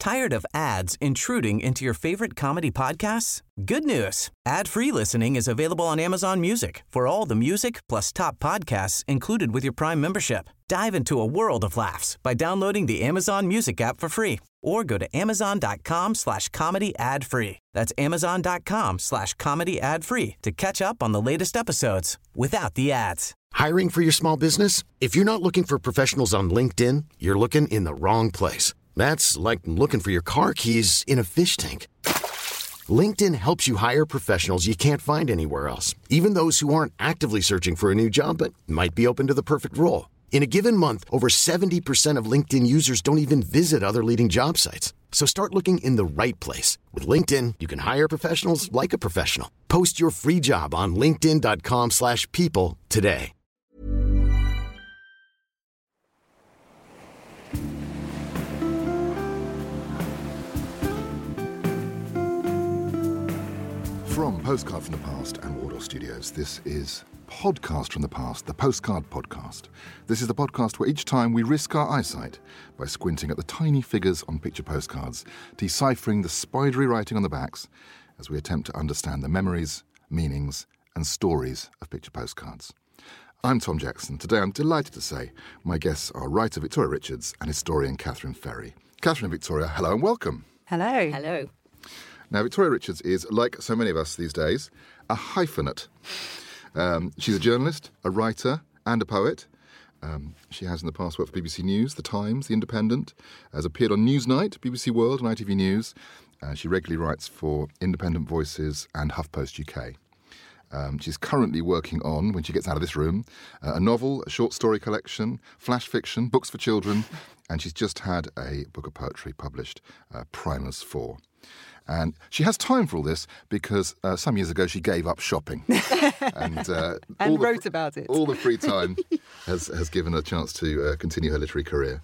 Tired of ads intruding into your favorite comedy podcasts? Good news. Ad-free listening is available on Amazon Music for all the music plus top podcasts included with your Prime membership. Dive into a world of laughs by downloading the Amazon Music app for free or go to amazon.com/comedy ad-free. That's amazon.com/comedy ad-free to catch up on the latest episodes without the ads. Hiring for your small business? If you're not looking for professionals on LinkedIn, you're looking in the wrong place. That's like looking for your car keys in a fish tank. LinkedIn helps you hire professionals you can't find anywhere else, even those who aren't actively searching for a new job but might be open to the perfect role. In a given month, over 70% of LinkedIn users don't even visit other leading job sites. So start looking in the right place. With LinkedIn, you can hire professionals like a professional. Post your free job on linkedin.com/people today. From Postcard from the Past and Wardour Studios, this is Podcast from the Past, the Postcard Podcast. This is the podcast where each time we risk our eyesight by squinting at the tiny figures on picture postcards, deciphering the spidery writing on the backs as we attempt to understand the memories, meanings and stories of picture postcards. I'm Tom Jackson. Today I'm delighted to say my guests are writer Victoria Richards and historian Catherine Ferry. Catherine and Victoria, hello and welcome. Hello. Hello. Now, Victoria Richards is, like so many of us these days, a hyphenate. She's a journalist, a writer, and a poet. She has in the past worked for BBC News, The Times, The Independent, has appeared on Newsnight, BBC World, and ITV News. She regularly writes for Independent Voices and HuffPost UK. She's currently working on, when she gets out of this room, a novel, a short story collection, flash fiction, books for children, and she's just had a book of poetry published, Primus 4. And she has time for all this because some years ago she gave up shopping. And wrote about it. All the free time has given her a chance to continue her literary career.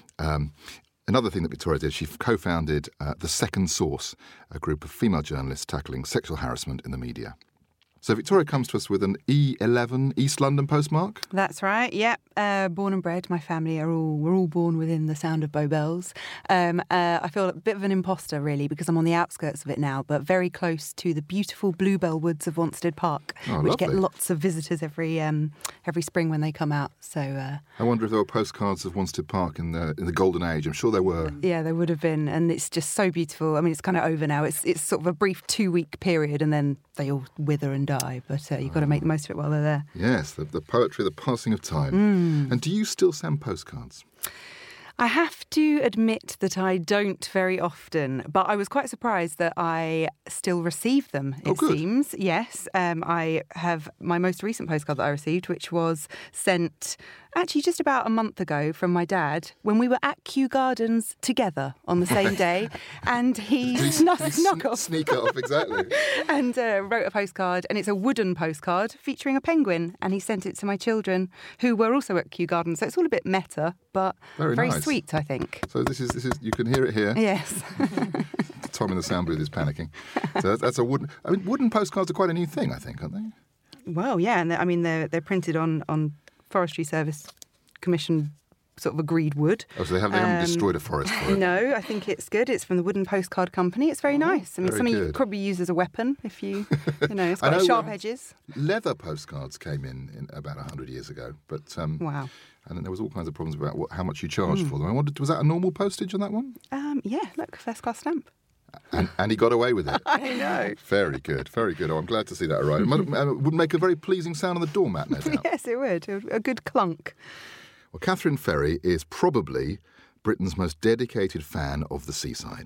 Another thing that Victoria did, she co-founded The Second Source, a group of female journalists tackling sexual harassment in the media. So Victoria comes to us with an E11 East London postmark. That's right, yeah. Born and bred, my family we're all born within the sound of Bow Bells. I feel a bit of an imposter, really, because I'm on the outskirts of it now, but very close to the beautiful Bluebell Woods of Wanstead Park, which lovely. Get lots of visitors every spring when they come out. So I wonder if there were postcards of Wanstead Park in the golden age. I'm sure there were. Yeah, there would have been, and it's just so beautiful. I mean, it's kind of over now. It's sort of a brief 2-week period, and then they all wither and die, but you've got to make the most of it while they're there. Yes, the poetry, the passing of time. And do you still send postcards? I have to admit that I don't very often, but I was quite surprised that I still receive them, it seems. Yes, I have my most recent postcard that I received, which was sent actually just about a month ago from my dad when we were at Kew Gardens together on the same day, and he snuck off. Sneak off, exactly. And wrote a postcard, and it's a wooden postcard featuring a penguin, and he sent it to my children who were also at Kew Gardens, so it's all a bit meta, but very nice. Sweet, I think. So this is you can hear it here. Yes. Tom in the sound booth is panicking. So that's a wooden. I mean, wooden postcards are quite a new thing, I think, aren't they? Well, yeah, and they're printed on Forestry Service commission sort of agreed wood. Oh, so they haven't destroyed a forest for it? No, I think it's good. It's from the Wooden Postcard Company. It's very nice. I mean, something you could probably use as a weapon if you it's got sharp edges. Leather postcards came in about 100 years ago, but wow. And then there was all kinds of problems about how much you charged for them. I wondered, was that a normal postage on that one? Yeah, look, first class stamp. And he got away with it. I know. Very good, very good. Oh, I'm glad to see that arrive. It would make a very pleasing sound on the doormat, no doubt. Yes, it would. A good clunk. Well, Catherine Ferry is probably Britain's most dedicated fan of the seaside.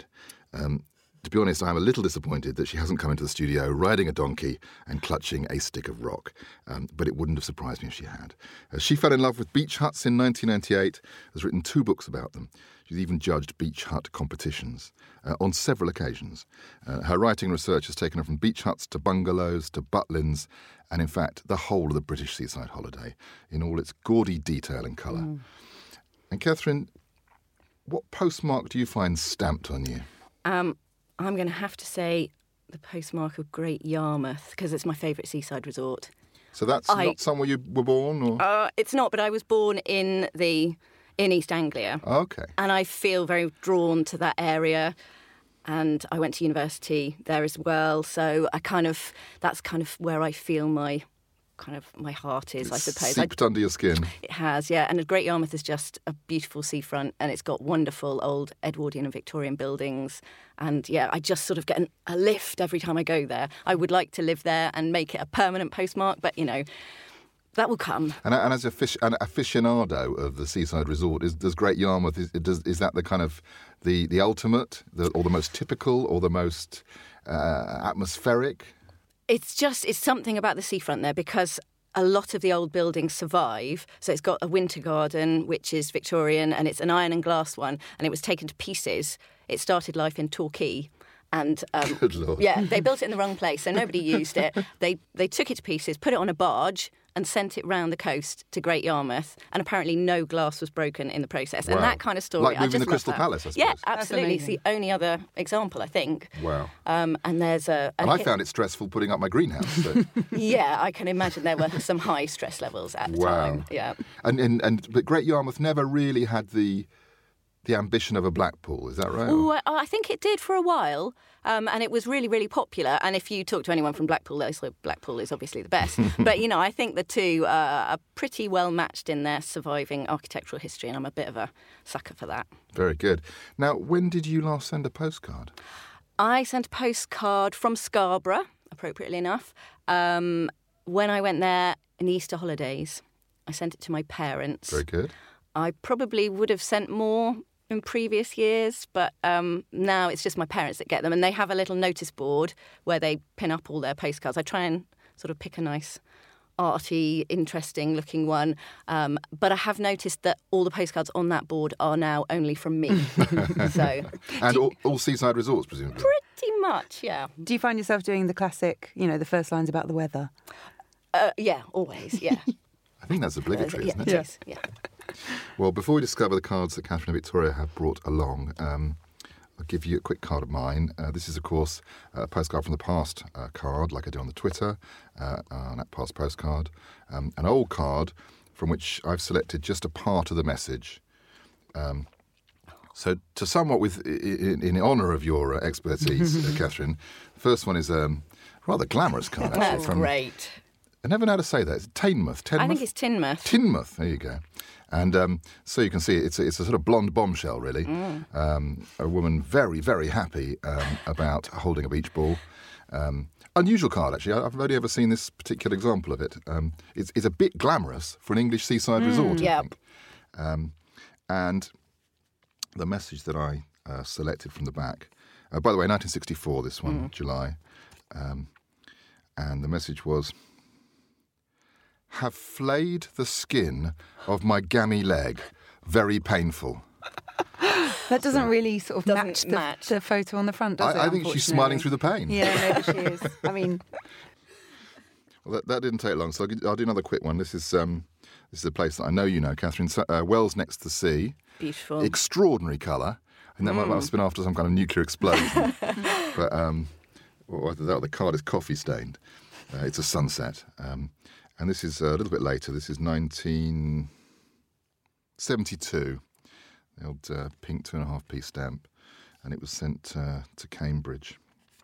To be honest, I'm a little disappointed that she hasn't come into the studio riding a donkey and clutching a stick of rock. But it wouldn't have surprised me if she had. She fell in love with beach huts in 1998, has written 2 books about them. She's even judged beach hut competitions on several occasions. Her writing research has taken her from beach huts to bungalows to butlins, and in fact, the whole of the British seaside holiday in all its gaudy detail and colour. And Catherine, what postmark do you find stamped on you? I'm going to have to say the postmark of Great Yarmouth, because it's my favourite seaside resort. So that's not somewhere you were born? Or? It's not, but I was born in the in East Anglia. Okay. And I feel very drawn to that area. And I went to university there as well. So that's kind of where I feel my heart is, I suppose. Seeped under your skin. It has, yeah. And Great Yarmouth is just a beautiful seafront, and it's got wonderful old Edwardian and Victorian buildings. And yeah, I just sort of get a lift every time I go there. I would like to live there and make it a permanent postmark, but, that will come. And as an aficionado of the seaside resort, does Great Yarmouth, is that the kind of the ultimate, or the most typical, or the most atmospheric? It's something about the seafront there, because a lot of the old buildings survive. So it's got a winter garden, which is Victorian, and it's an iron and glass one, and it was taken to pieces. It started life in Torquay. And Good Lord. Yeah, they built it in the wrong place, so nobody used it. They took it to pieces, put it on a barge, and sent it round the coast to Great Yarmouth. And apparently no glass was broken in the process. Wow. And that kind of story, like I moving just the Crystal love that. Palace, I suppose. Yeah, absolutely. It's the only other example, I think. Wow. And there's And I found it stressful putting up my greenhouse. So. Yeah, I can imagine there were some high stress levels at the time. Yeah. But Great Yarmouth never really had the ambition of a Blackpool, is that right? Oh, I think it did for a while, and it was really, really popular. And if you talk to anyone from Blackpool, they'll say Blackpool is obviously the best. But, I think the two are pretty well matched in their surviving architectural history, and I'm a bit of a sucker for that. Very good. Now, when did you last send a postcard? I sent a postcard from Scarborough, appropriately enough, when I went there in the Easter holidays. I sent it to my parents. Very good. I probably would have sent more in previous years, but now it's just my parents that get them, and they have a little notice board where they pin up all their postcards. I try and sort of pick a nice, arty, interesting looking one, but I have noticed that all the postcards on that board are now only from me. And all seaside resorts, presumably? Pretty much, yeah. Do you find yourself doing the classic, the first lines about the weather? Yeah, always, yeah. I think that's obligatory, isn't it? Yes, yeah. Well, before we discover the cards that Catherine and Victoria have brought along, I'll give you a quick card of mine. This is, of course, a postcard from the past card, like I do on the Twitter, on that past postcard. An old card from which I've selected just a part of the message. So to sum up in honour of your expertise, Catherine, the first one is a rather glamorous card, actually. That's great. I never know how to say that. It's Teignmouth. I think it's Teignmouth. Teignmouth, there you go. And so you can see it's a sort of blonde bombshell, really. A woman very, very happy about holding a beach ball. Unusual card, actually. I've only ever seen this particular example of it. It's a bit glamorous for an English seaside resort, I think. And the message that I selected from the back, by the way, 1964, this one, July. And the message was, have flayed the skin of my gammy leg. Very painful. That doesn't really sort of match the photo on the front, does it? I think she's smiling through the pain. Yeah, maybe she is. I mean... Well, that didn't take long, so I'll do another quick one. This is a place that I know you know, Catherine. Wells next to the sea. Beautiful. Extraordinary colour. And that must have been after some kind of nuclear explosion. But the card is coffee stained. It's a sunset. And this is a little bit later. This is 1972. The old pink 2.5p stamp. And it was sent to Cambridge.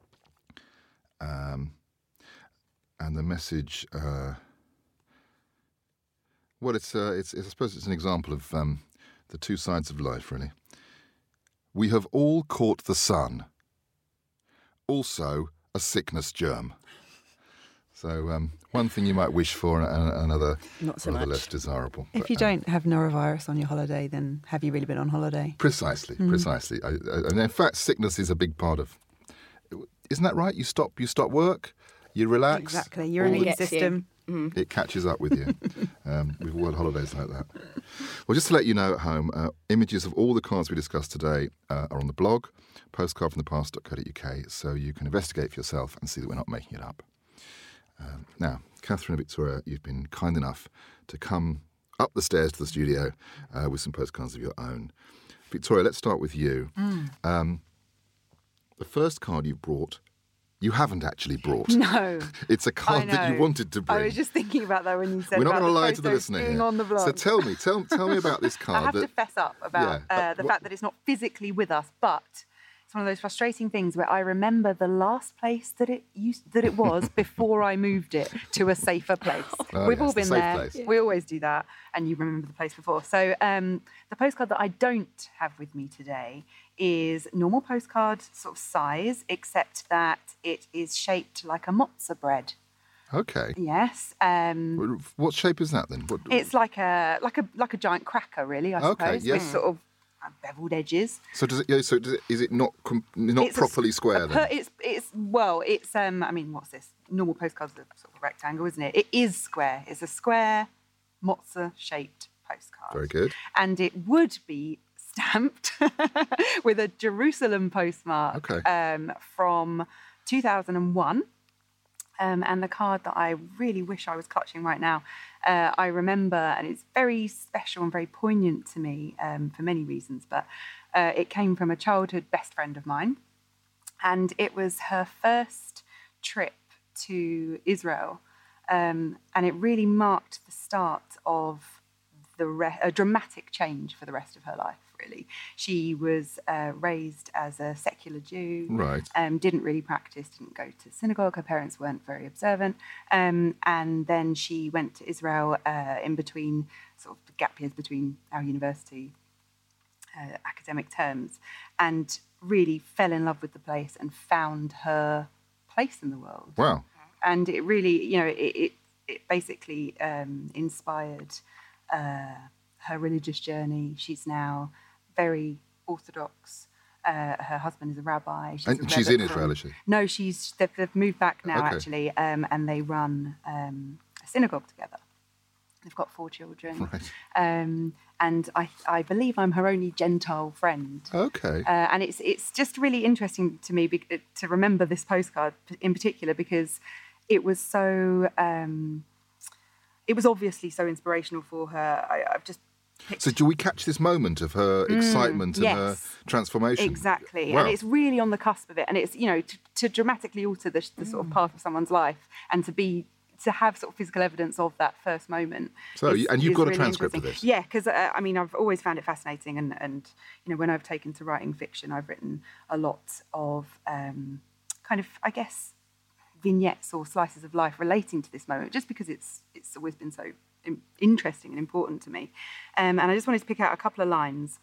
And the message... I suppose it's an example of the two sides of life, really. We have all caught the sun. Also, a sickness germ. So one thing you might wish for, and another not so rather much. less desirable. If you don't have norovirus on your holiday, then have you really been on holiday? Precisely. And in fact, sickness is a big part of... Isn't that right? You stop work, you relax. Exactly. Your immune system... It catches up with you. We've all had holidays like that. Well, just to let you know at home, images of all the cards we discussed today are on the blog, postcardfromthepast.co.uk, so you can investigate for yourself and see that we're not making it up. Now, Catherine and Victoria, you've been kind enough to come up the stairs to the studio with some postcards of your own. Victoria, let's start with you. The first card you've brought you haven't actually brought. No. It's a card that you wanted to bring. I was just thinking about that when you said We're not about going to the lie to the photo listener being here. on the blog. So tell me about this card. I have to fess up about the fact that it's not physically with us, but it's one of those frustrating things where I remember the last place that it was before I moved it to a safer place. We've all been there. Place. We always do that, and you remember the place before. So the postcard that I don't have with me today is normal postcard sort of size, except that it is shaped like a matzo bread. Okay. Yes. What shape is that then? It's like a giant cracker, really. I suppose, yes. with sort of beveled edges. So is it not properly square then? I mean, what's this? Normal postcards are sort of a rectangle, isn't it? It is square. It's a square matzo-shaped postcard. Very good. And it would be stamped with a Jerusalem postmark from 2001. And the card that I really wish I was clutching right now, I remember, and it's very special and very poignant to me for many reasons, but it came from a childhood best friend of mine. And it was her first trip to Israel. And it really marked the start of a dramatic change for the rest of her life, really. She was raised as a secular Jew, right? Didn't really practice, didn't go to synagogue. Her parents weren't very observant. And then she went to Israel in between, sort of the gap years between our university academic terms, and really fell in love with the place and found her place in the world. Wow. And it really, it basically inspired her religious journey. She's now very Orthodox. Her husband is a rabbi. She's in Israel, is she? No, they've moved back now, actually, and they run a synagogue together. They've got 4 children. Right. And I believe I'm her only Gentile friend. Okay. And it's just really interesting to me to remember this postcard in particular, because it was so... it was obviously so inspirational for her. I've just picked... So do we catch this moment of her excitement and her transformation? Exactly. Wow. And it's really on the cusp of it. And it's, to dramatically alter the sort of path of someone's life, and to have sort of physical evidence of that first moment. So, and you've got a transcript of this? Yeah, because, I've always found it fascinating. And when I've taken to writing fiction, I've written a lot of kind of, I guess, vignettes or slices of life relating to this moment, just because it's always been so interesting and important to me. And I just wanted to pick out a couple of lines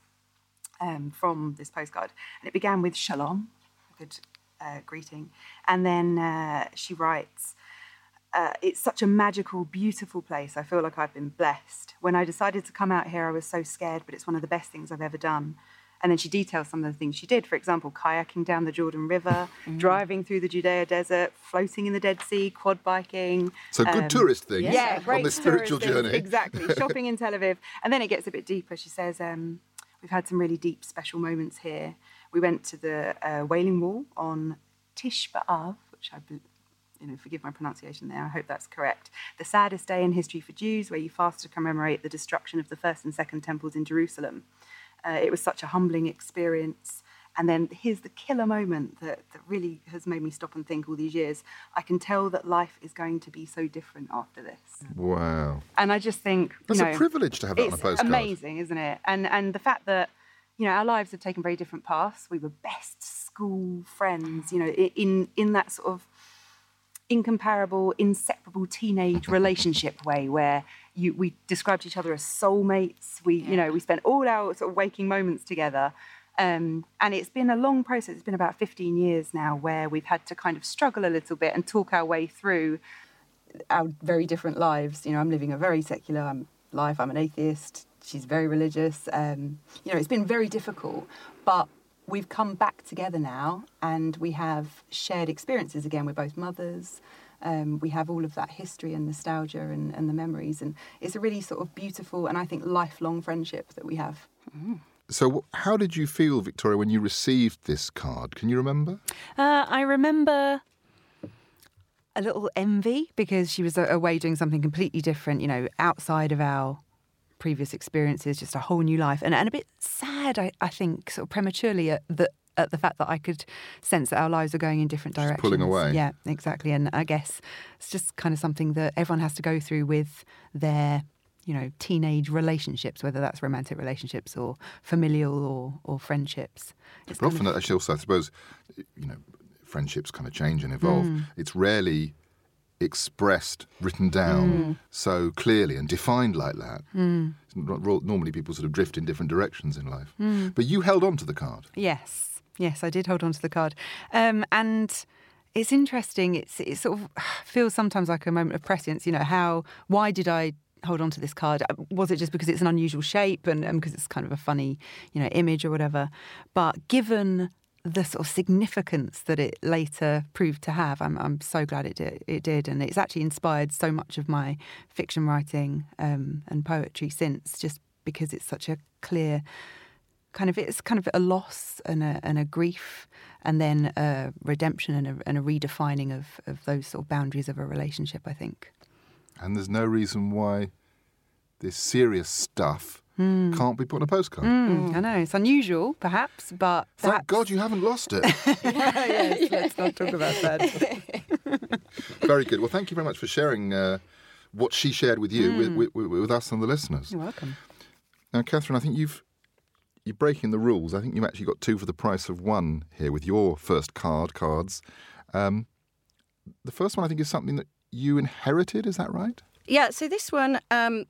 from this postcard. And it began with shalom, a good greeting. And then she writes, it's such a magical, beautiful place. I feel like I've been blessed. When I decided to come out here, I was so scared, but it's one of the best things I've ever done. And then she details some of the things she did. For example, kayaking down the Jordan River, driving through the Judea desert, floating in the Dead Sea, quad biking. So good tourist things great on this spiritual journey. Exactly. Shopping in Tel Aviv. And then it gets a bit deeper. She says, we've had some really deep, special moments here. We went to the Wailing Wall on Tish B'Av, which forgive my pronunciation there, I hope that's correct. The saddest day in history for Jews, where you fast to commemorate the destruction of the first and second temples in Jerusalem. It was such a humbling experience. And then here's the killer moment that really has made me stop and think all these years. I can tell that life is going to be so different after this. Wow. And I just think... That's a privilege to have that on a postcard. It's amazing, isn't it? And the fact that, our lives have taken very different paths. We were best school friends, in that sort of incomparable, inseparable teenage relationship way where we described each other as soulmates. We spent all our sort of waking moments together. And it's been a long process. It's been about 15 years now where we've had to kind of struggle a little bit and talk our way through our very different lives. I'm living a very secular life. I'm an atheist. She's very religious. It's been very difficult, but we've come back together now and we have shared experiences again. We're both mothers. We have all of that history and nostalgia and the memories. And it's a really sort of beautiful and I think lifelong friendship that we have. Mm. So how did you feel, Victoria, when you received this card? Can you remember? I remember a little envy because she was away doing something completely different, outside of our previous experiences, just a whole new life. And a bit sad, I think, sort of prematurely that at the fact that I could sense that our lives are going in different directions. Just pulling away. Yeah, exactly. And I guess it's just kind of something that everyone has to go through with their, teenage relationships, whether that's romantic relationships or familial or friendships. But often, actually, also, I suppose, friendships kind of change and evolve. It's rarely expressed, written down so clearly and defined like that. Normally people sort of drift in different directions in life. But you held on to the card. Yes, I did hold on to the card. And it's interesting, it sort of feels sometimes like a moment of prescience, why did I hold on to this card? Was it just because it's an unusual shape and because it's kind of a funny, image or whatever? But given the sort of significance that it later proved to have, I'm so glad it did, and it's actually inspired so much of my fiction writing and poetry since, just because it's such a clear it's kind of a loss and a grief, and then a redemption and a redefining of those sort of boundaries of a relationship, I think. And there's no reason why this serious stuff can't be put on a postcard. I know, it's unusual, perhaps, but Thank God you haven't lost it. Yes, let's not talk about that. Very good. Well, thank you very much for sharing what she shared with you, with us and the listeners. You're welcome. Now, Catherine, I think you're breaking the rules. I think you've actually got 2 for the price of 1 here with your first cards. The first one, I think, is something that you inherited. Is that right? Yeah, so this one,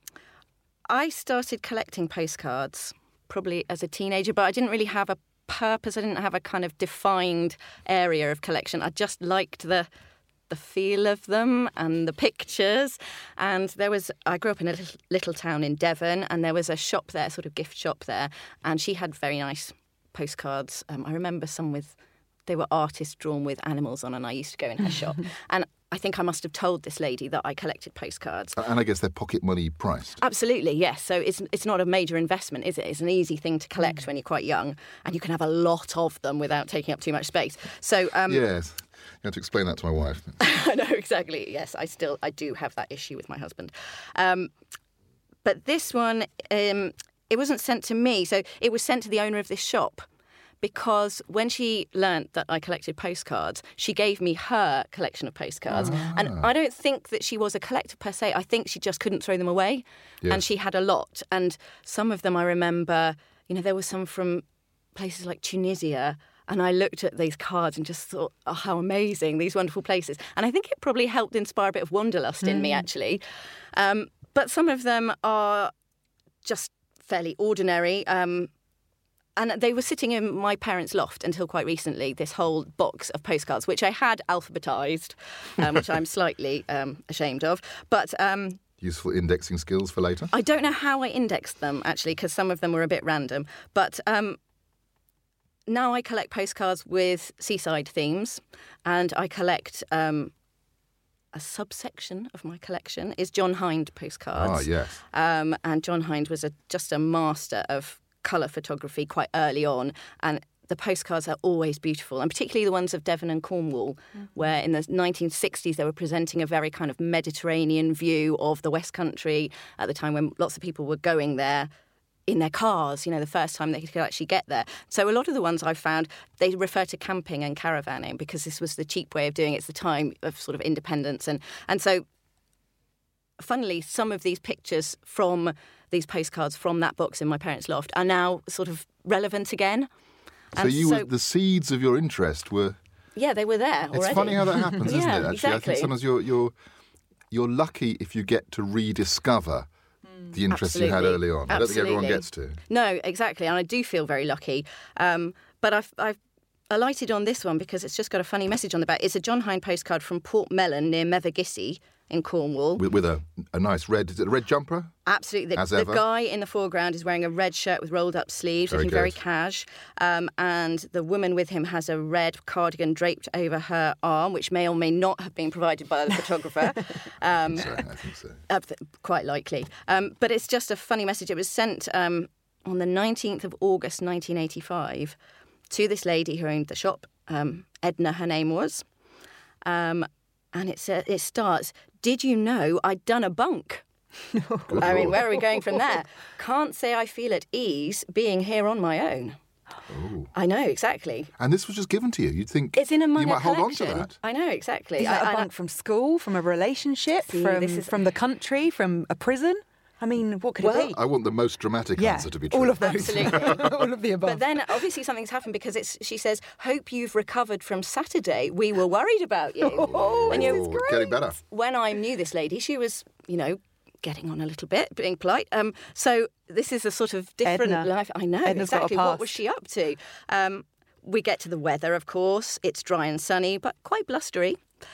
I started collecting postcards probably as a teenager, but I didn't really have a purpose. I didn't have a kind of defined area of collection. I just liked the feel of them and the pictures. And I grew up in a little town in Devon, and there was a shop there, sort of gift shop there, and she had very nice postcards. I remember they were artists drawn with animals on, and I used to go in her shop. And I think I must have told this lady that I collected postcards. And I guess they're pocket money priced. Absolutely, yes. So it's not a major investment, is it? It's an easy thing to collect when you're quite young, and you can have a lot of them without taking up too much space. So yes, you have to explain that to my wife. I know, exactly. Yes, I do have that issue with my husband. But this one, it wasn't sent to me, so it was sent to the owner of this shop. Because when she learnt that I collected postcards, she gave me her collection of postcards. And I don't think that she was a collector per se. I think she just couldn't throw them away. Yes. And she had a lot. And some of them I remember, there were some from places like Tunisia. And I looked at these cards and just thought, oh, how amazing, these wonderful places. And I think it probably helped inspire a bit of wanderlust in me, actually. But some of them are just fairly ordinary. And they were sitting in my parents' loft until quite recently, this whole box of postcards, which I had alphabetised, which I'm slightly ashamed of. But useful indexing skills for later? I don't know how I indexed them, actually, because some of them were a bit random. But now I collect postcards with seaside themes, and I collect... a subsection of my collection is John Hind postcards. Ah, yes. And John Hind was just a master of colour photography quite early on, and the postcards are always beautiful, and particularly the ones of Devon and Cornwall, where in the 1960s they were presenting a very kind of Mediterranean view of the West Country at the time when lots of people were going there in their cars, the first time they could actually get there. So a lot of the ones I've found, they refer to camping and caravanning because this was the cheap way of doing it. It's the time of sort of independence. And so, funnily, some of these pictures from these postcards from that box in my parents' loft are now sort of relevant again. So the seeds of your interest were... Yeah, they were there already. It's funny how that happens, isn't it, actually? Exactly. I think sometimes you're lucky if you get to rediscover the interest you had early on. I don't think everyone gets to. No, exactly, and I do feel very lucky. But I've alighted on this one because it's just got a funny message on the back. It's a John Hind postcard from Portmelon near Mevagissey in Cornwall. With a nice red, is it a red jumper? Absolutely. The guy in the foreground is wearing a red shirt with rolled up sleeves, looking very cash. And the woman with him has a red cardigan draped over her arm, which may or may not have been provided by the photographer. I think so. Quite likely. But it's just a funny message. It was sent on the 19th of August 1985 to this lady who owned the shop. Edna, her name was. And it starts, "Did you know I'd done a bunk?" I mean, where are we going from there? "Can't say I feel at ease being here on my own." Oh. I know, exactly. And this was just given to you. You'd think It's in a you Munger might hold on collection. to that. I know, exactly. Is that a bunk from school, from a relationship, See, from the country, from a prison? I mean, what could it be? I want the most dramatic answer to be true. All of those. Absolutely. All of the above. But then obviously something's happened because she says, hope you've recovered from Saturday. We were worried about you. Oh, And this you- is great. Getting better. When I knew this lady, she was, getting on a little bit, being polite. So this is a sort of different Edna. life. I know, Edna's got a exactly. What was past. she up to? We get to the weather, of course. It's dry and sunny, but quite blustery.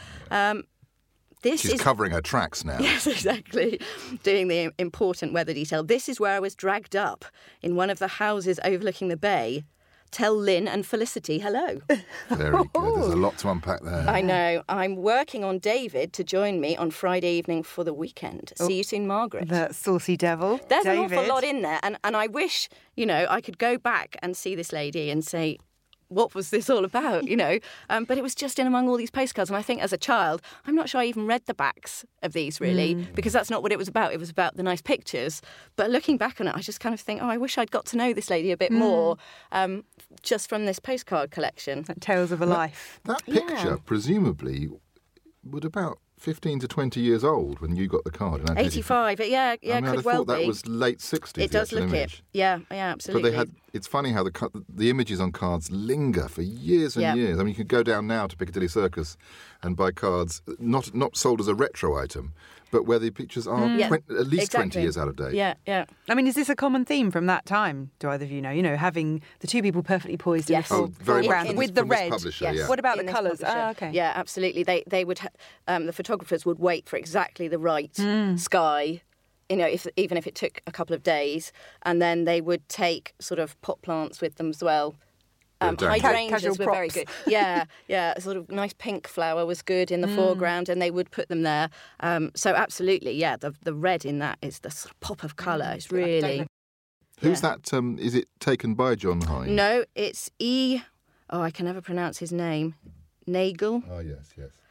She's covering her tracks now. Yes, exactly. Doing the important weather detail. This is where I was dragged up in one of the houses overlooking the bay. Tell Lynn and Felicity hello. Very good. There's a lot to unpack there. I know. I'm working on David to join me on Friday evening for the weekend. See you soon, Margaret. The saucy devil. There's David. an awful lot in there. And I wish, I could go back and see this lady and say, what was this all about, But it was just in among all these postcards. And I think as a child, I'm not sure I even read the backs of these, really, because that's not what it was about. It was about the nice pictures. But looking back on it, I just kind of think, I wish I'd got to know this lady a bit more just from this postcard collection. Like Tales of a Life. That picture, presumably, would about 15 to 20 years old when you got the card. In 85, yeah, I mean, could I'd well thought that be. was late 60s. It does look image. it. Yeah, absolutely. But it's funny how the images on cards linger for years and years. I mean, you could go down now to Piccadilly Circus and buy cards, not sold as a retro item, but where the pictures are at least 20 years out of date. Yeah. I mean, is this a common theme from that time? Do either of you know? Having the two people perfectly poised Yes. in the Oh, very much foreground from with this- the from this red. publisher, Yes. yeah. What about In the this colours? publisher. Okay. Yeah, absolutely. They would, the photographers would wait for exactly the right sky, even if it took a couple of days, and then they would take sort of pot plants with them as well. Hydrangeas Casual were very props. good. Yeah. A sort of nice pink flower was good in the foreground, and they would put them there. So absolutely, the red in that is the sort of pop of colour. It's really... Who's that? Is it taken by John Hine? No, it's I can never pronounce his name. Nagel. Oh, yes.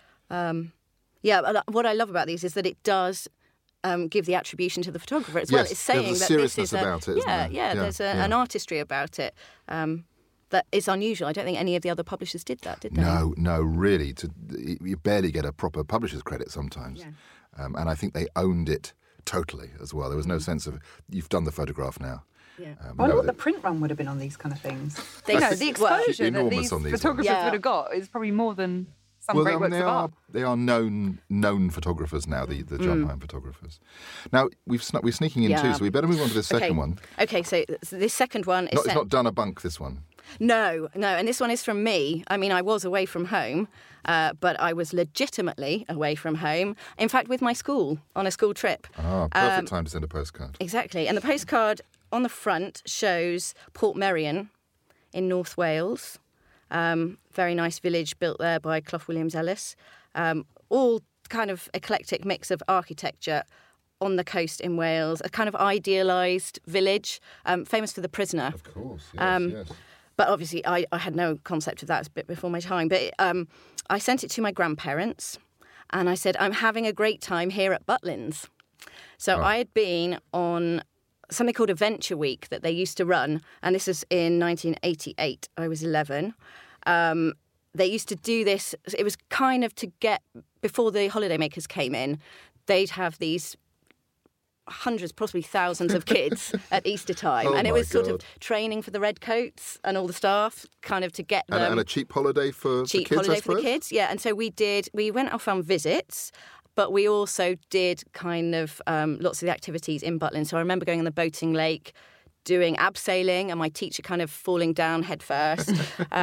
What I love about these is that it does give the attribution to the photographer as well. Yes, It's saying there's a that seriousness this is about it, isn't there? Yeah, there's an artistry about it that is unusual. I don't think any of the other publishers did that, did they? No, really. You barely get a proper publisher's credit sometimes. Yeah. And I think they owned it totally as well. There was no sense of, you've done the photograph now. Yeah. I wonder what the print run would have been on these kind of things. They- The exposure that Enormous these on these photographers ones. Yeah. would have got is probably more than some great works of art. They are known photographers now, the John Hine photographers. Now, we're sneaking in too, so we better move on to the second one. Okay, so this second one is... It's not Done a Bunk, this one. No, and this one is from me. I mean, I was away from home, but I was legitimately away from home. In fact, with my school, on a school trip. Perfect time to send a postcard. Exactly. And the postcard on the front shows Portmeirion in North Wales. Very nice village built there by Clough Williams Ellis. All kind of eclectic mix of architecture on the coast in Wales, a kind of idealised village, famous for The Prisoner. Of course, yes. But obviously, I had no concept of that. It's a bit before my time. But I sent it to my grandparents, and I said, I'm having a great time here at Butlins. So I had been on something called Adventure Week that they used to run, and this was in 1988. I was 11. They used to do this. It was kind of to get, before the holidaymakers came in, they'd have these hundreds, possibly thousands of kids at Easter time. Oh and it my was sort of God. training for the redcoats and all the staff, kind of to get them. And a cheap holiday for cheap the kids, holiday I for the suppose? kids, yeah. And so we went off on visits, but we also did kind of lots of the activities in Butlin. So I remember going on the boating lake, doing abseiling, and my teacher kind of falling down head first.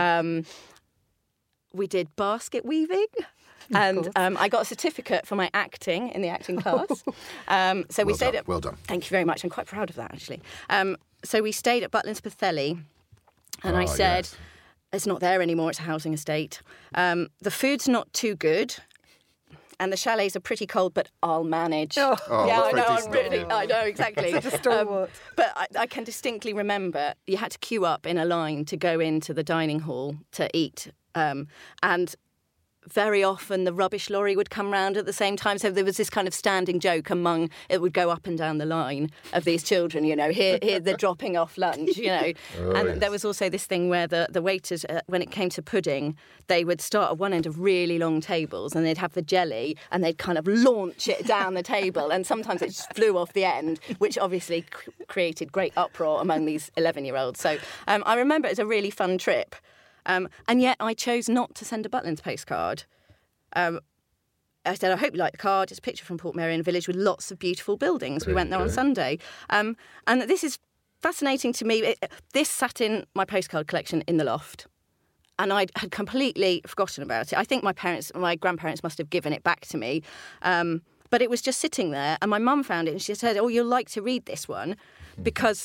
We did basket weaving. And I got a certificate for my acting in the acting class. So we stayed at... Well done. Thank you very much. I'm quite proud of that, actually. So we stayed at Butlins Pwllheli, and I said, yes. it's not there anymore, it's a housing estate. The food's not too good, and the chalets are pretty cold, but I'll manage. Oh, yeah, I that's know, very decent of you. I know, exactly. Such a stalwart. But I can distinctly remember you had to queue up in a line to go into the dining hall to eat. And very often the rubbish lorry would come round at the same time. So there was this kind of standing joke among, it would go up and down the line of these children, here they're dropping off lunch, and yes. there was also this thing where the waiters, when it came to pudding, they would start at one end of really long tables and they'd have the jelly and they'd kind of launch it down the table, and sometimes it just flew off the end, which obviously created great uproar among these 11-year-olds. So I remember it as a really fun trip. And yet I chose not to send a Butlins postcard. I said, I hope you like the card. It's a picture from Portmeirion village with lots of beautiful buildings. We went there on Sunday. And this is fascinating to me. This sat in my postcard collection in the loft. And I had completely forgotten about it. I think my grandparents must have given it back to me. But it was just sitting there. And my mum found it and she said, you'll like to read this one. Because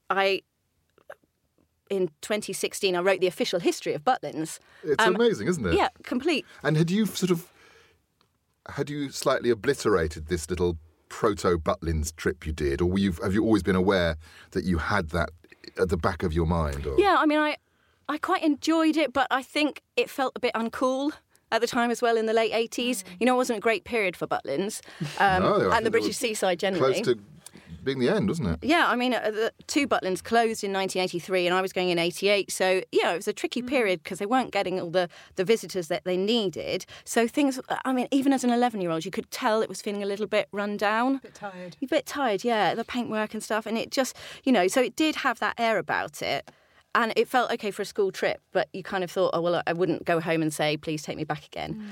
in 2016, I wrote the official history of Butlins. It's amazing, isn't it? Yeah, complete. And had you slightly obliterated this little proto-Butlins trip you did, or have you always been aware that you had that at the back of your mind? Or? Yeah, I mean, I quite enjoyed it, but I think it felt a bit uncool at the time as well in the late 80s. It wasn't a great period for Butlins and the British seaside generally. Close to being the end, wasn't it? Yeah, I mean, the two Butlins closed in 1983 and I was going in 88. So, it was a tricky period because they weren't getting all the visitors that they needed. So things, I mean, even as an 11-year-old, you could tell it was feeling a little bit run down. A bit tired, yeah, the paintwork and stuff. And it just, so it did have that air about it. And it felt okay for a school trip, but you kind of thought, oh, well, I wouldn't go home and say, please take me back again.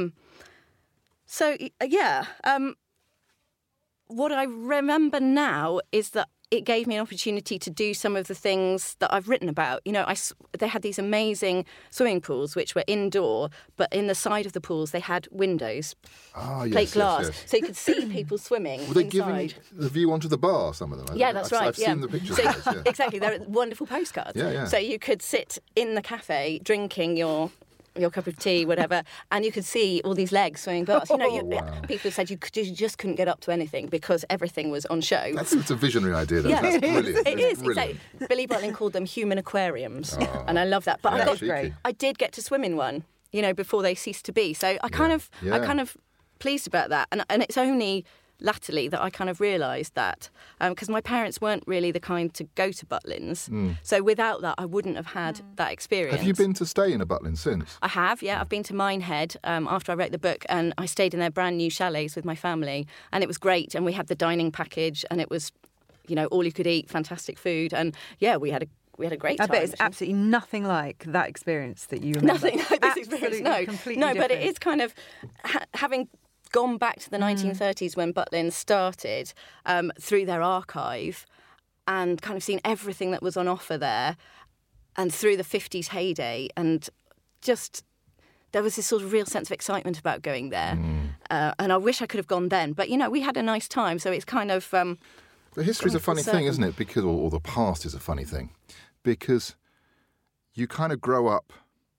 What I remember now is that it gave me an opportunity to do some of the things that I've written about. They had these amazing swimming pools, which were indoor, but in the side of the pools, they had windows, plate glass, yes. so you could see people swimming Were they inside. giving the view onto the bar, some of them? Yeah, that's right. I've seen the pictures So, of those, Exactly, they're wonderful postcards. Yeah. So you could sit in the cafe drinking your cup of tea, whatever, and you could see all these legs swimming past. People said you just couldn't get up to anything because everything was on show. It's a visionary idea, though. Yeah, That's brilliant. It is. Brilliant. Exactly. Billy Butlin called them human aquariums, and I love that. But I did get to swim in one, before they ceased to be. So I kind of pleased about that, and it's only latterly that I kind of realised that because my parents weren't really the kind to go to Butlins. So without that, I wouldn't have had that experience. Have you been to stay in a Butlins since? I have, yeah. I've been to Minehead after I wrote the book, and I stayed in their brand new chalets with my family, and it was great. And we had the dining package, and it was, all you could eat, fantastic food, and yeah, we had a great time. I bet it's absolutely nothing like that experience that you remember. Nothing like this experience, no. Completely different. But it different. is kind of having gone back to the 1930s when Butlins started through their archive and kind of seen everything that was on offer there, and through the 50s heyday, and just there was this sort of real sense of excitement about going there. And I wish I could have gone then. But, we had a nice time, so it's kind of... But history's a funny thing, isn't it? Because, or the past is a funny thing. Because you kind of grow up...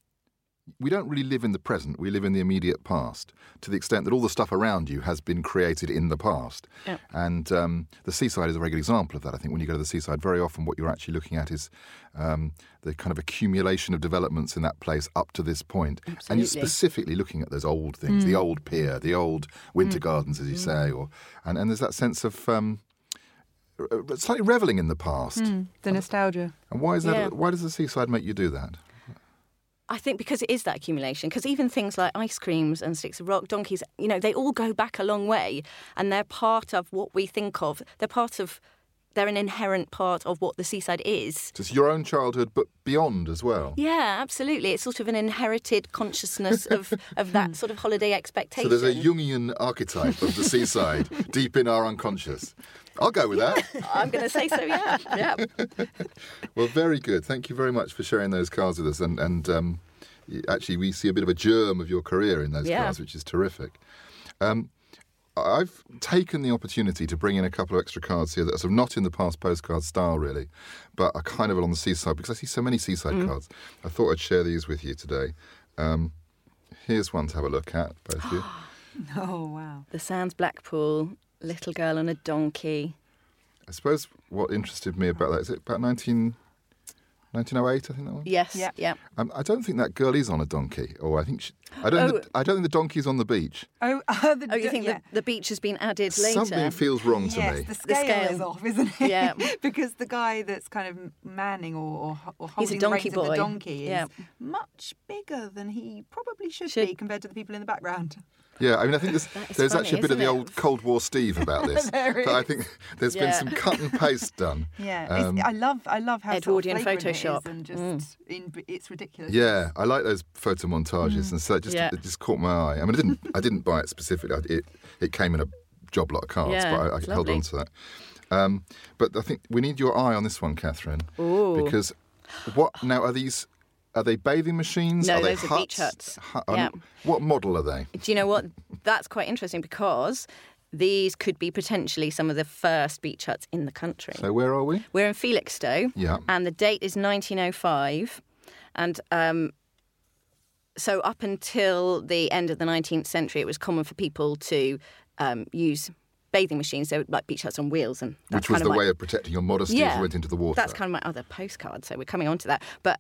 We don't really live in the present, we live in the immediate past, to the extent that all the stuff around you has been created in the past. Yeah. And the seaside is a very good example of that. I think when you go to the seaside, very often what you're actually looking at is the kind of accumulation of developments in that place up to this point. Absolutely. And you're specifically looking at those old things, the old pier, the old winter gardens, as you say, and there's that sense of... slightly revelling in the past. The nostalgia. And why is that? Yeah. Why does the seaside make you do that? I think because it is that accumulation, because even things like ice creams and sticks of rock, donkeys, they all go back a long way, and they're part of what we think of. They're an inherent part of what the seaside is. Just your own childhood, but beyond as well. Yeah, absolutely. It's sort of an inherited consciousness of that sort of holiday expectation. So there's a Jungian archetype of the seaside deep in our unconscious. I'll go with that. I'm going to say so, yeah. Well, very good. Thank you very much for sharing those cards with us. And actually, we see a bit of a germ of your career in those cards, which is terrific. I've taken the opportunity to bring in a couple of extra cards here that are sort of not in the past postcard style, really, but are kind of along the seaside, because I see so many seaside cards. I thought I'd share these with you today. Here's one to have a look at, both of you. Oh, wow. The Sands Blackpool, little girl on a donkey. I suppose what interested me about that is it about 19... 1908, I think that one. Yes, yeah. I don't think that girl is on a donkey, or I think I don't think the donkey's on the beach. You think the beach has been added later? Something feels wrong to me. The scale is off, isn't it? Yeah. Because the guy that's kind of manning or He's a holding the donkey reins of the boy. donkey is much bigger than he probably should be compared to the people in the background. Yeah, I mean, I think there's funny, actually a bit of the isn't it? old Cold War Steve about this. But I think there's been some cut and paste done. Yeah, I love how Edwardian sort of flagrant Photoshop. it is and just it's ridiculous. Yeah, I like those photo montages, and so it just caught my eye. I mean, I didn't buy it specifically. It came in a job lot of cards, but I held on to that. But I think we need your eye on this one, Catherine. Ooh. Because now are they bathing machines? No, are they those are beach huts. Yeah. What model are they? Do you know what? That's quite interesting because these could be potentially some of the first beach huts in the country. So where are we? We're in Felixstowe. Yeah. And the date is 1905. And so up until the end of the 19th century, it was common for people to use bathing machines, so like beach huts on wheels. And which was the way of protecting your modesty as you went into the water. That's kind of my other postcard, so we're coming on to that. But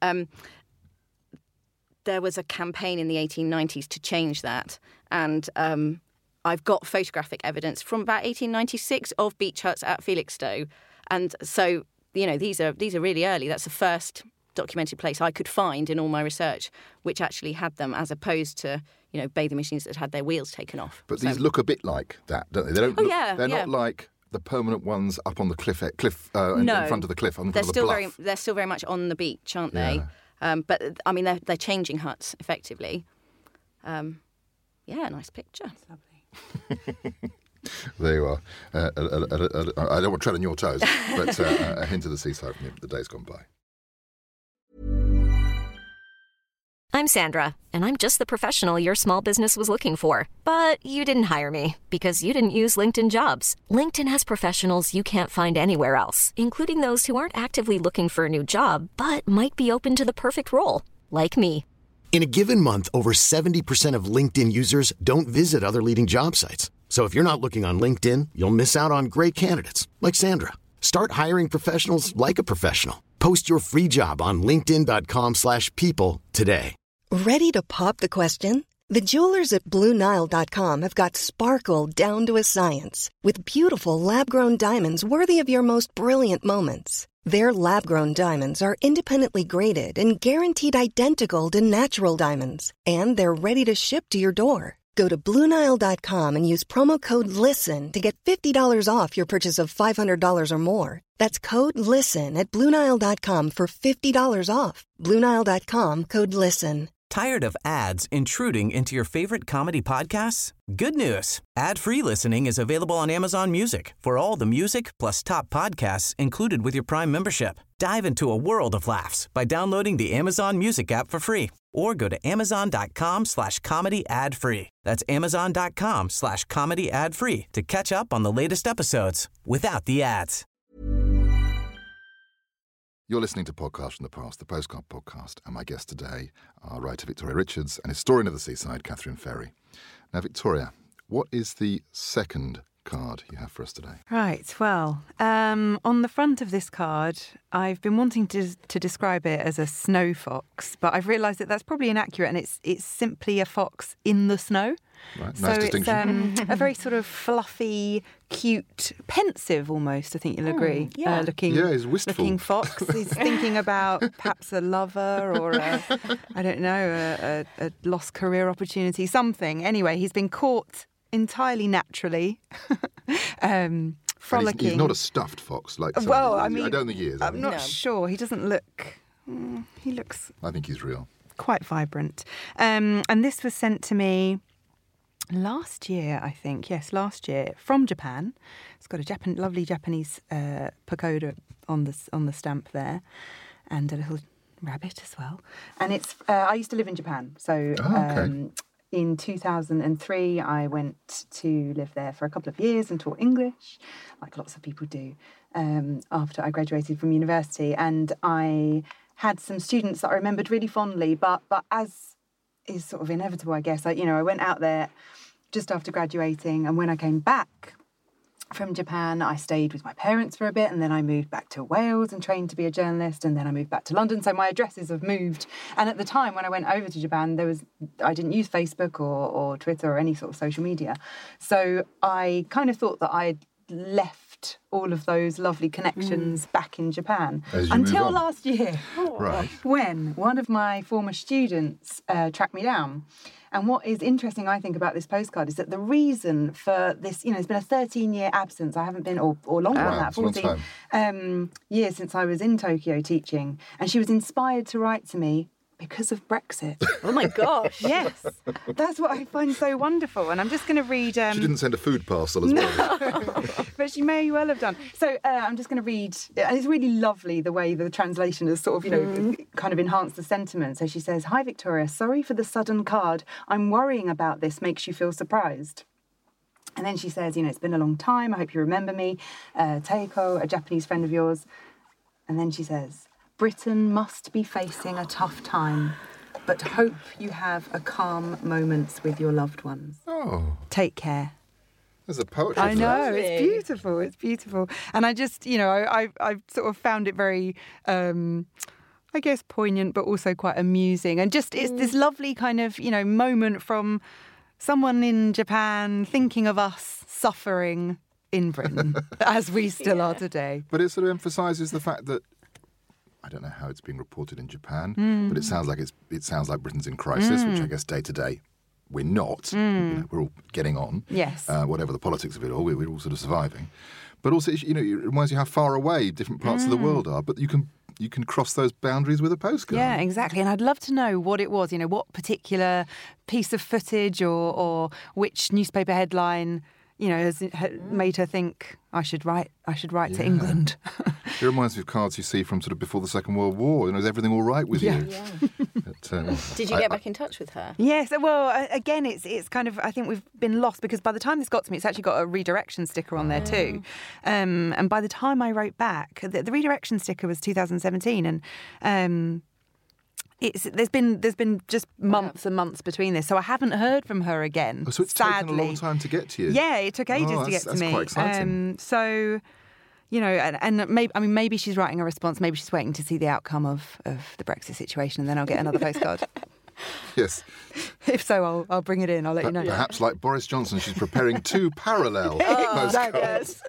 there was a campaign in the 1890s to change that. And I've got photographic evidence from about 1896 of beach huts at Felixstowe. And so, these are really early. That's the first documented place I could find in all my research which actually had them, as opposed to, bathing machines that had their wheels taken off. But these look a bit like that, don't they? They don't they're not like the permanent ones up on the cliff in front of the cliff, on front of the bluff. They're still very much on the beach, aren't they? Yeah. But, I mean, they're changing huts, effectively. Nice picture. It's lovely. There you are. I don't want to tread on your toes, but a hint of the seaside from the days gone by. I'm Sandra, and I'm just the professional your small business was looking for. But you didn't hire me because you didn't use LinkedIn Jobs. LinkedIn has professionals you can't find anywhere else, including those who aren't actively looking for a new job, but might be open to the perfect role, like me. In a given month, over 70% of LinkedIn users don't visit other leading job sites. So if you're not looking on LinkedIn, you'll miss out on great candidates like Sandra. Start hiring professionals like a professional. Post your free job on linkedin.com/people today. Ready to pop the question? The jewelers at BlueNile.com have got sparkle down to a science with beautiful lab-grown diamonds worthy of your most brilliant moments. Their lab-grown diamonds are independently graded and guaranteed identical to natural diamonds, and they're ready to ship to your door. Go to BlueNile.com and use promo code LISTEN to get $50 off your purchase of $500 or more. That's code LISTEN at BlueNile.com for $50 off. BlueNile.com, code LISTEN. Tired of ads intruding into your favorite comedy podcasts? Good news. Ad-free listening is available on Amazon Music for all the music plus top podcasts included with your Prime membership. Dive into a world of laughs by downloading the Amazon Music app for free or go to amazon.com/comedy ad-free. That's amazon.com/comedy ad-free to catch up on the latest episodes without the ads. You're listening to Podcasts from the Past, the Postcard Podcast, and my guest today are writer Victoria Richards and historian of the seaside, Catherine Ferry. Now, Victoria, what is the second card you have for us today? Right, well, on the front of this card, I've been wanting to describe it as a snow fox, but I've realised that that's probably inaccurate, and it's simply a fox in the snow. Right, so nice distinction. It's a very sort of fluffy, cute, pensive almost, I think you'll agree, looking, he's wistful. looking fox. He's thinking about perhaps a lover or a lost career opportunity, something. Anyway, he's been caught entirely naturally, frolicking. He's not a stuffed fox like some. Well, I mean, I don't think he is. I'm not sure. He doesn't look. He looks. I think he's real. Quite vibrant. And this was sent to me last year, I think. Yes, last year from Japan. It's got a lovely Japanese pagoda on the stamp there, and a little rabbit as well. And it's. I used to live in Japan, so. Okay. In 2003, I went to live there for a couple of years and taught English, like lots of people do, after I graduated from university. And I had some students that I remembered really fondly, but as is sort of inevitable, I guess, I went out there just after graduating, and when I came back, from Japan, I stayed with my parents for a bit, and then I moved back to Wales and trained to be a journalist, and then I moved back to London. So my addresses have moved. And at the time when I went over to Japan, I didn't use Facebook or Twitter or any sort of social media. So I kind of thought that I'd left all of those lovely connections back in Japan until last year, when one of my former students tracked me down. And what is interesting, I think, about this postcard is that the reason for this, it's been a 13-year absence. I haven't been, or longer than that, 14 years since I was in Tokyo teaching. And she was inspired to write to me because of Brexit. Oh, my gosh. Yes. That's what I find so wonderful. And I'm just going to read... She didn't send a food parcel as well. But she may well have done. So I'm just going to read... And it's really lovely the way the translation has sort of, kind of enhanced the sentiment. So she says, "Hi, Victoria. Sorry for the sudden card. I'm worrying about this. Makes you feel surprised." And then she says, it's been a long time. I hope you remember me. Teiko, a Japanese friend of yours. And then she says... "Britain must be facing a tough time, but hope you have a calm moments with your loved ones. Oh. Take care." There's a poetry. I know, it's beautiful, it's beautiful. And I just, I sort of found it very, I guess, poignant, but also quite amusing. And just, it's this lovely kind of, moment from someone in Japan thinking of us suffering in Britain, as we still are today. But it sort of emphasises the fact that, I don't know how it's being reported in Japan, but it sounds like Britain's in crisis, which I guess day to day we're not. We're all getting on. Yes. Whatever the politics of it all, we're all sort of surviving. But also, it reminds you how far away different parts of the world are. But you can cross those boundaries with a postcard. Yeah, exactly. And I'd love to know what it was. What particular piece of footage or which newspaper headline has made her think I should write to England. It reminds me of cards you see from sort of before the Second World War. Is everything all right with you? Yeah. But, did you get back in touch with her? Yes. Well, again, it's kind of, I think we've been lost because by the time this got to me, it's actually got a redirection sticker on there too. And by the time I wrote back, the redirection sticker was 2017, and there's been just months and months between this, so I haven't heard from her again. Oh, so it's taken a long time to get to you. Yeah, it took ages to get to me. That's quite exciting. So, and maybe she's writing a response. Maybe she's waiting to see the outcome of the Brexit situation, and then I'll get another postcard. Yes. If so, I'll bring it in. I'll let you know. Perhaps like Boris Johnson, she's preparing two parallel postcards.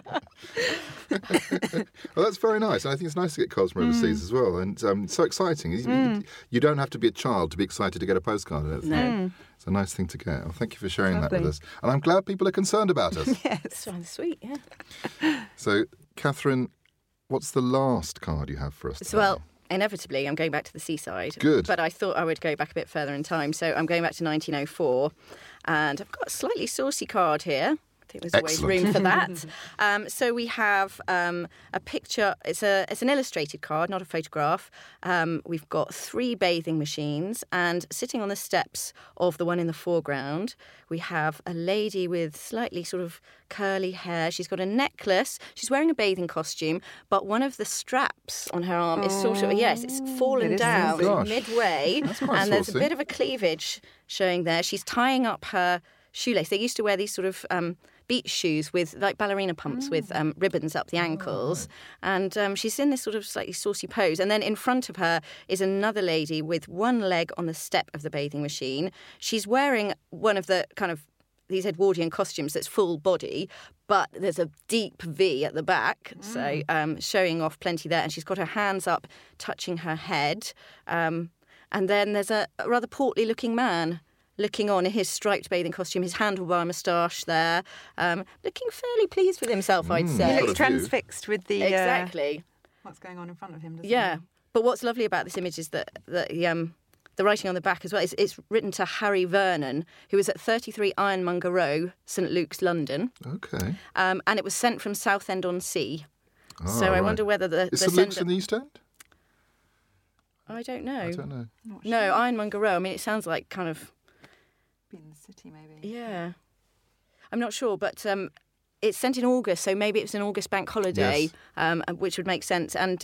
Well, that's very nice. And I think it's nice to get cards from overseas as well. And so exciting. You don't have to be a child to be excited to get a postcard. No. It's a nice thing to get. Well, thank you for sharing that with us. And I'm glad people are concerned about us. Yes. It's rather sweet, yeah. So, Catherine, what's the last card you have for us today? Well, inevitably, I'm going back to the seaside. Good. But I thought I would go back a bit further in time. So I'm going back to 1904. And I've got a slightly saucy card here. I think there's always room for that. So we have a picture. It's an illustrated card, not a photograph. We've got 3 bathing machines, and sitting on the steps of the one in the foreground, we have a lady with slightly sort of curly hair. She's got a necklace. She's wearing a bathing costume, but one of the straps on her arm is sort of, it's fallen down midway. And there's a bit of a cleavage showing there. She's tying up her shoelace. They used to wear these sort of beach shoes with like ballerina pumps with ribbons up the ankles. And she's in this sort of slightly saucy pose. And then in front of her is another lady with one leg on the step of the bathing machine. She's wearing one of the kind of these Edwardian costumes that's full body, but there's a deep V at the back, so showing off plenty there. And she's got her hands up, touching her head. And then there's a rather portly-looking man looking on in his striped bathing costume, his handlebar moustache there, looking fairly pleased with himself, I'd say. He looks transfixed with the... Exactly. What's going on in front of him, doesn't he? But what's lovely about this image is that the writing on the back as well, it's written to Harry Vernon, who was at 33 Ironmonger Row, St Luke's, London. Okay. And it was sent from Southend-on-Sea. So I wonder whether the Is St Luke's in the East End? I don't know. I don't know. No, Ironmonger Row, I mean, it sounds like kind of... Be in the city, maybe. Yeah. I'm not sure, but it's sent in August, so maybe it was an August bank holiday, which would make sense. And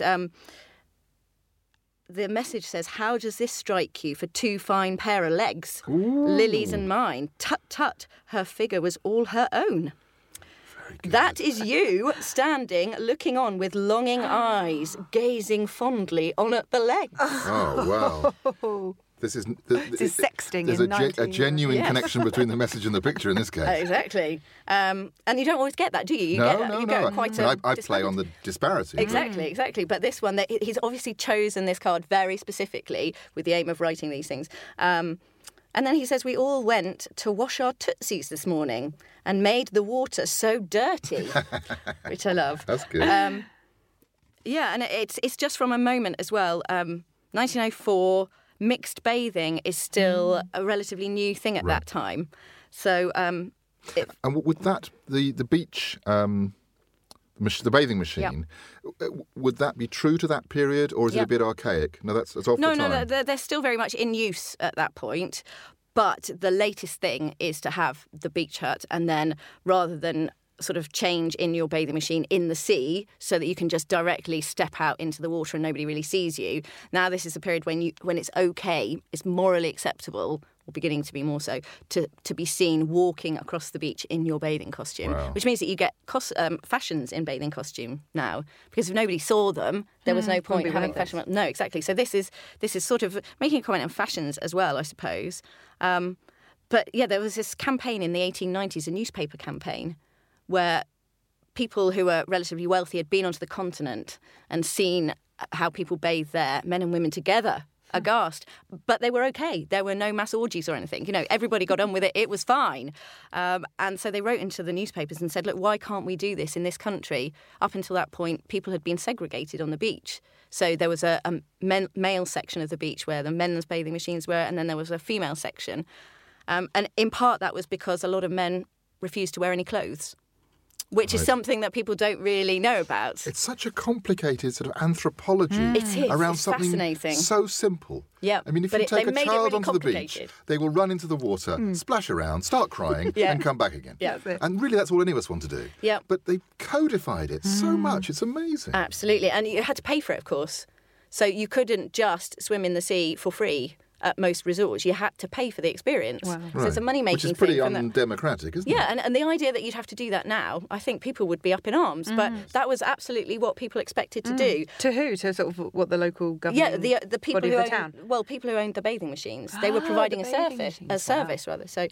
the message says, "How does this strike you for 2 fine pair of legs? Ooh. Lily's and mine. Tut, tut, her figure was all her own." That is you standing, looking on with longing eyes, gazing fondly on at the legs. Oh, wow. This is sexting. There's a genuine connection between the message and the picture in this case. Exactly. And you don't always get that, do you? No. Quite I play on the disparity. Exactly. But this one, he's obviously chosen this card very specifically with the aim of writing these things. And then he says, we all went to wash our tootsies this morning and made the water so dirty, which I love. That's good. And it's just from a moment as well. 1904, mixed bathing is still a relatively new thing at that time. So, and would that the beach, the bathing machine, would that be true to that period, or is it a bit archaic? No, that's off the time. No, they're still very much in use at that point. But the latest thing is to have the beach hut, and then rather than sort of change in your bathing machine in the sea so that you can just directly step out into the water and nobody really sees you. Now this is a period when it's okay, it's morally acceptable, or beginning to be more so, to be seen walking across the beach in your bathing costume, which means that you get fashions in bathing costume now, because if nobody saw them, there was no point having fashion. No, exactly. So this is sort of making a comment on fashions as well, I suppose. But yeah, there was this campaign in the 1890s, a newspaper campaign, where people who were relatively wealthy had been onto the continent and seen how people bathed there, men and women together, aghast. But they were okay. There were no mass orgies or anything. Everybody got on with it. It was fine. And so they wrote into the newspapers and said, look, why can't we do this in this country? Up until that point, people had been segregated on the beach. So there was a male section of the beach where the men's bathing machines were, and then there was a female section. And in part, that was because a lot of men refused to wear any clothes, which is something that people don't really know about. It's such a complicated sort of anthropology around something fascinating. So simple. Yeah, I mean, if you take a child onto the beach, they will run into the water, splash around, start crying, and come back again. Yeah. And really, that's all any of us want to do. Yeah. But they codified it so much. It's amazing. Absolutely. And you had to pay for it, of course. So you couldn't just swim in the sea for free at most resorts. You had to pay for the experience. Wow. So it's a money-making thing. Which is pretty undemocratic, isn't it? Yeah, and the idea that you'd have to do that now, I think people would be up in arms. But that was absolutely what people expected to do. To who? To sort of what the local government? Yeah, the people body who of the town. Well, people who owned the bathing machines. They were providing a service. So,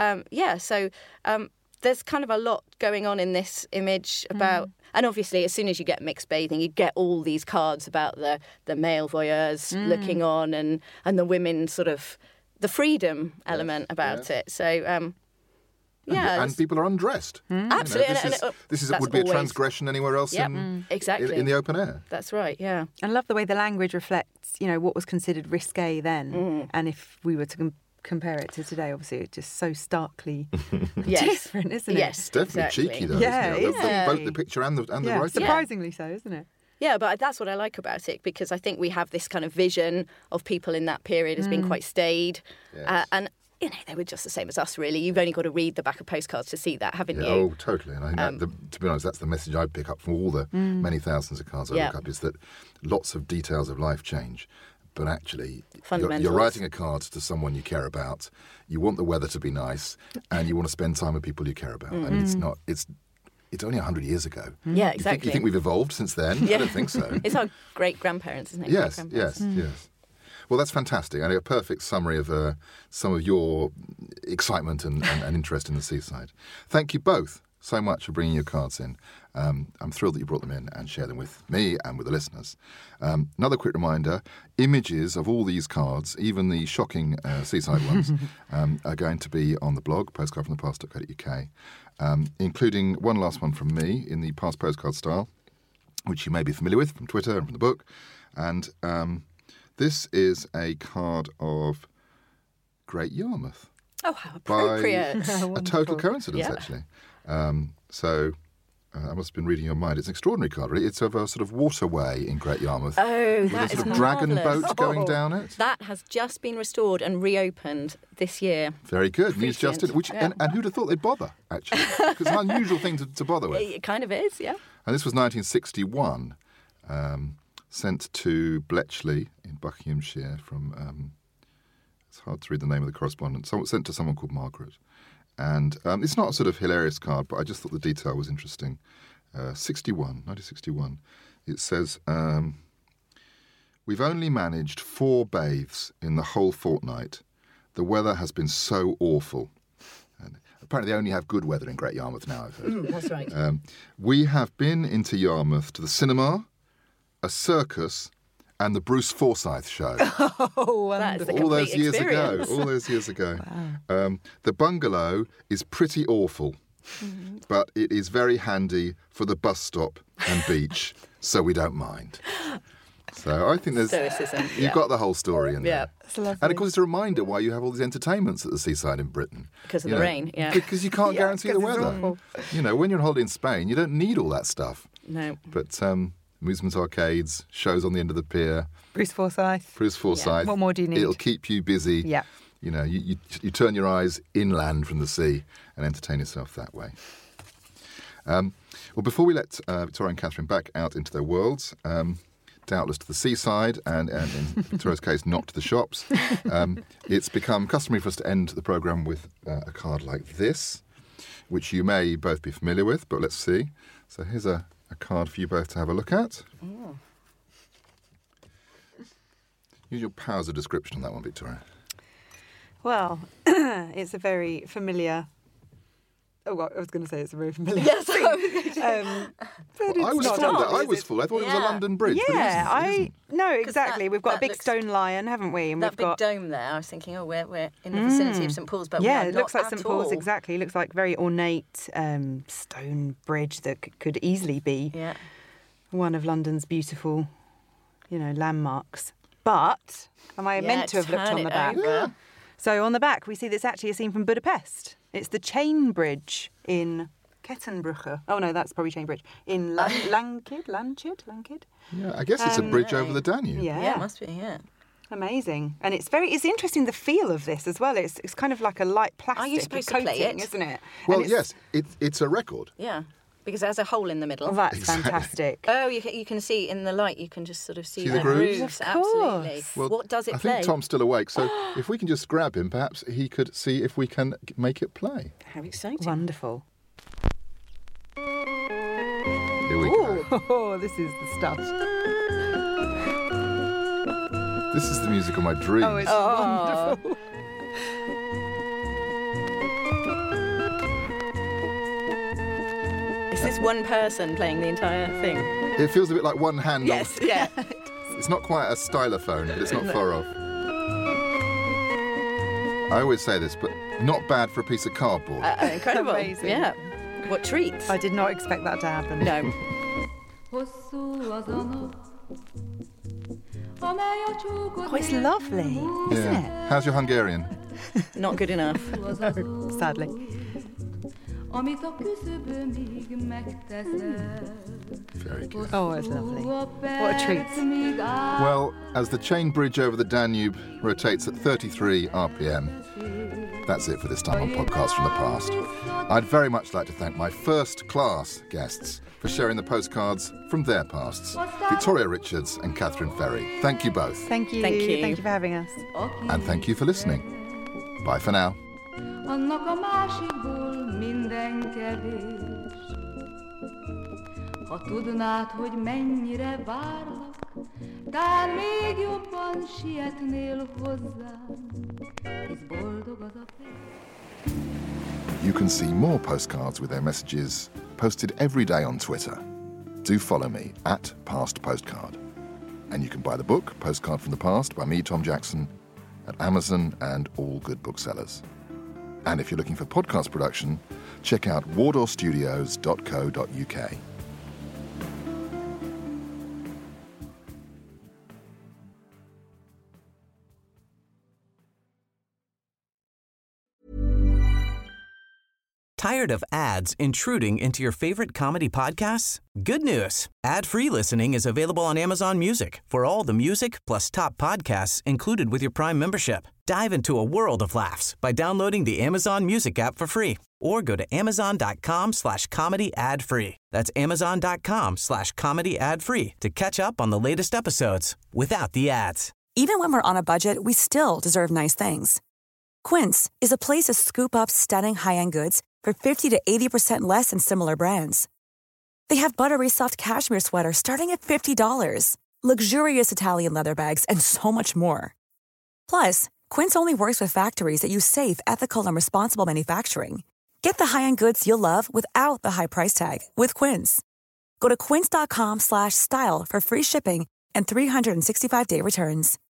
there's kind of a lot going on in this image about, and obviously as soon as you get mixed bathing, you get all these cards about the male voyeurs looking on and the women sort of, the freedom element about it. So, and people are undressed. Absolutely. This would be a transgression anywhere else exactly. in the open air. That's right, yeah. I love the way the language reflects, what was considered risque then. And if we were to compare it to today, obviously it's just so starkly different, isn't it? Yes, it's definitely cheeky though. Yeah, isn't it? Both the picture and the writing. Surprisingly so, isn't it? Yeah, but that's what I like about it, because I think we have this kind of vision of people in that period as being quite staid. Yes. And they were just the same as us, really. You've only got to read the back of postcards to see that, haven't you? Oh, totally. And I think to be honest, that's the message I pick up from all the many thousands of cards I look up, is that lots of details of life change. But actually, you're writing a card to someone you care about. You want the weather to be nice, and you want to spend time with people you care about. And it's only 100 years ago. Yeah, exactly. You think we've evolved since then? I don't think so. It's our great-grandparents, isn't it? Yes. Well, that's fantastic. And a perfect summary of some of your excitement and interest in the seaside. Thank you both so much for bringing your cards in. I'm thrilled that you brought them in and shared them with me and with the listeners. Another quick reminder, images of all these cards, even the shocking seaside ones, are going to be on the blog, postcardfromthepast.co.uk, including one last one from me in the past postcard style, which you may be familiar with from Twitter and from the book. And this is a card of Great Yarmouth. Oh, how appropriate. A total coincidence, actually. I must have been reading your mind. It's an extraordinary card, really. It's of a sort of waterway in Great Yarmouth. Oh, with that a sort is of dragon marvellous. boat going down it. That has just been restored and reopened this year. Very good. News just did. And who'd have thought they'd bother, actually? Because it's an unusual thing to bother with. It kind of is, yeah. And this was 1961, sent to Bletchley in Buckinghamshire from... it's hard to read the name of the correspondent. Sent to someone called Margaret. And it's not a sort of hilarious card, but I just thought the detail was interesting. 1961. It says, we've only managed 4 bathes in the whole fortnight. The weather has been so awful. And apparently they only have good weather in Great Yarmouth now, I've heard. That's right. We have been into Yarmouth to the cinema, a circus, and the Bruce Forsyth show. Oh, That's the All those complete years experience. ago. All those years ago. Wow. The bungalow is pretty awful, but it is very handy for the bus stop and beach, so we don't mind. So I think there's Stoicism, you've got the whole story in there. That's lovely. And of course, it's a reminder why you have all these entertainments at the seaside in Britain. Because of the rain, yeah. Because you can't guarantee the 'cause it's weather. awful. You know, when you're on holiday in Spain, you don't need all that stuff. No. But amusement arcades, shows on the end of the pier, Bruce Forsyth. Bruce Forsyth. What more do you need? It'll keep you busy. Yeah. You know, you turn your eyes inland from the sea and entertain yourself that way. Well, before we let Victoria and Catherine back out into their worlds, doubtless to the seaside and in Victoria's case, not to the shops, it's become customary for us to end the programme with a card like this, which you may both be familiar with, but let's see. So here's a card for you both to have a look at. Oh. Use your powers of description on that one, Victoria. Well, it's a very familiar... Oh, well, I was going to say it's a very familiar thing. But I was it's full. not, I is was it? full. I thought it was a Yeah. London bridge. Yeah, but it isn't. no, exactly. We've got a that big looks- stone lion, haven't we? And That we've big got dome there, I was thinking, we're in the vicinity of St Paul's, but yeah, we're it looks not like at St Paul's, all. exactly. It looks like very ornate stone bridge that could easily be Yeah. one of London's beautiful, landmarks. But am I meant to have looked turn on the it back? over. So on the back, we see that's actually a scene from Budapest. It's the chain bridge in Kettenbrugge. Oh no, that's probably chain bridge in Lankid. Yeah, I guess it's a bridge over the Danube. Yeah, it must be, yeah. Amazing. And it's interesting, the feel of this as well. It's kind of like a light plastic Are you supposed to coating, play it? isn't it? Well, And it's- yes, it's a record. Yeah, because it has a hole in the middle. Well, that's fantastic. Oh, you can see in the light, you can just sort of see, See the grooves? Of Absolutely. course. Well, What does it I play? think Tom's still awake, so if we can just grab him, perhaps he could see if we can make it play. How exciting. Wonderful. Here we go. Oh, this is the stuff. This is the music of my dreams. Oh, it's wonderful. Is this one person playing the entire thing? It feels a bit like one hand. Yes, yeah. It's not quite a stylophone, but it's not far off. I always say this, but not bad for a piece of cardboard. Incredible. Amazing. Yeah. What treats. I did not expect that to happen. No. Oh, it's lovely, isn't yeah. How's your Hungarian? Not good enough. it? Sadly. Very good. Oh, it's lovely. What a treat. Well, as the chain bridge over the Danube rotates at 33 RPM, that's it for this time on Podcasts from the Past. I'd very much like to thank my first-class guests for sharing the postcards from their pasts, Victoria Richards and Catherine Ferry. Thank you both. Thank you. Thank you. Thank you for having us. And thank you for listening. Bye for now. Annak a másikból minden kevés. Ha tudnád, hogy mennyire várlak, talán még jobban sietnél hozzám, hisz boldog az a perc. You can see more postcards with their messages posted every day on Twitter. Do follow me at Past Postcard. And you can buy the book, Postcard from the Past, by me, Tom Jackson, at Amazon and all good booksellers. And if you're looking for podcast production, check out wardorstudios.co.uk. Tired of ads intruding into your favorite comedy podcasts? Good news. Ad-free listening is available on Amazon Music for all the music plus top podcasts included with your Prime membership. Dive into a world of laughs by downloading the Amazon Music app for free or go to amazon.com/comedy ad-free. That's amazon.com/comedy ad-free to catch up on the latest episodes without the ads. Even when we're on a budget, we still deserve nice things. Quince is a place to scoop up stunning high-end goods for 50 to 80% less than similar brands. They have buttery soft cashmere sweaters starting at $50, luxurious Italian leather bags, and so much more. Plus, Quince only works with factories that use safe, ethical, and responsible manufacturing. Get the high-end goods you'll love without the high price tag with Quince. Go to quince.com/style for free shipping and 365-day returns.